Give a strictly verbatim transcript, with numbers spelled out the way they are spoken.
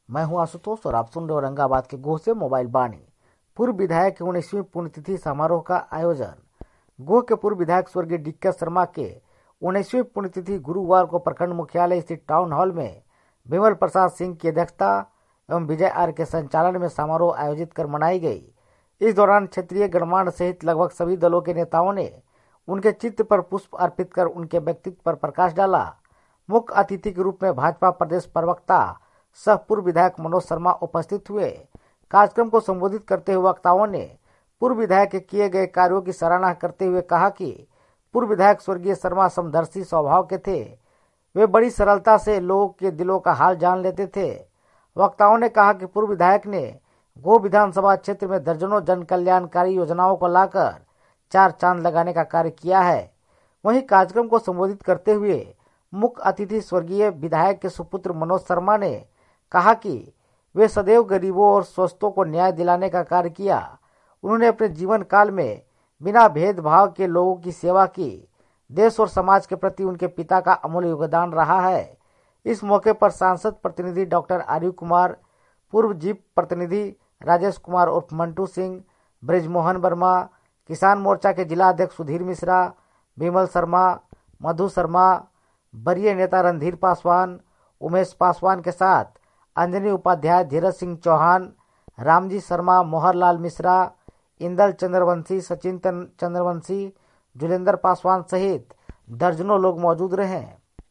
मैं हूं आशुतोष और आप सुन रहे औरंगाबाद के गोह से मोबाइल बानी। पूर्व विधायक के उन्नीसवीं पुण्यतिथि समारोह का आयोजन। गोह के पूर्व विधायक स्वर्गीय डी के शर्मा के उन्नीसवीं पुण्यतिथि गुरुवार को प्रखंड मुख्यालय स्थित टाउन हॉल में विमल प्रसाद सिंह की अध्यक्षता एवं विजय आर के संचालन में समारोह आयोजित कर मनाई गई। इस दौरान क्षेत्रीय गणमान्य सहित लगभग सभी दलों के नेताओं ने उनके चित्र पर पुष्प अर्पित कर उनके व्यक्तित्व पर प्रकाश डाला। मुख्य अतिथि के रूप में भाजपा प्रदेश प्रवक्ता सह पूर्व विधायक मनोज शर्मा उपस्थित हुए। कार्यक्रम को संबोधित करते हुए वक्ताओं ने पूर्व विधायक के किए गए कार्यों की सराहना करते हुए कहा कि पूर्व विधायक स्वर्गीय शर्मा समदर्शी स्वभाव के थे। वे बड़ी सरलता से लोगों के दिलों का हाल जान लेते थे। वक्ताओं ने कहा कि पूर्व विधायक ने गोह विधानसभा क्षेत्र में दर्जनों जन कल्याणकारी योजनाओं को लाकर चार चांद लगाने का कार्य किया है। वहीं कार्यक्रम को संबोधित करते हुए मुख्य अतिथि स्वर्गीय विधायक के सुपुत्र मनोज शर्मा ने कहा कि वे सदैव गरीबों और शोषितों को न्याय दिलाने का कार्य किया। उन्होंने अपने जीवन काल में बिना भेदभाव के लोगों की सेवा की। देश और समाज के प्रति उनके पिता का अमूल्य योगदान रहा है। इस मौके पर सांसद प्रतिनिधि डॉक्टर आर्यू कुमार, पूर्व जीप प्रतिनिधि राजेश कुमार उर्फ मंटू सिंह, ब्रिजमोहन वर्मा, किसान मोर्चा के जिला अध्यक्ष सुधीर मिश्रा, विमल शर्मा, मधु शर्मा, वरीय नेता रणधीर पासवान, उमेश पासवान के साथ अंजनी उपाध्याय, धीरज सिंह चौहान, रामजी शर्मा, मोहरलाल मिश्रा, इंदल चंद्रवंशी, सचिन चंद्रवंशी, जुलेंद्र पासवान सहित दर्जनों लोग मौजूद रहे।